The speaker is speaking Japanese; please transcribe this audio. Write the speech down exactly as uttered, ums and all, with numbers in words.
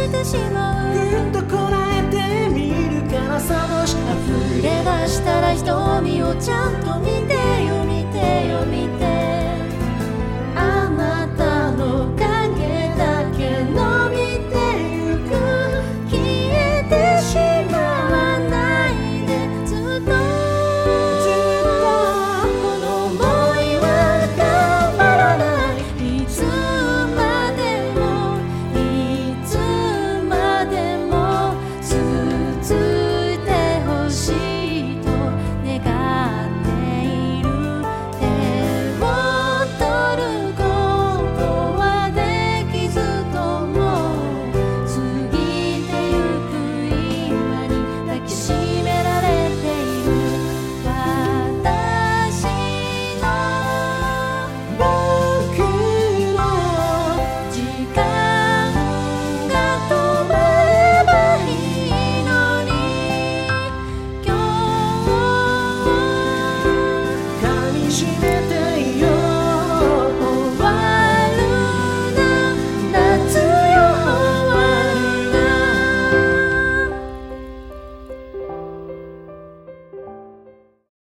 えてしまう。 ぐっとこらえてみるからさ、もし溢れ出したら瞳をちゃんと見て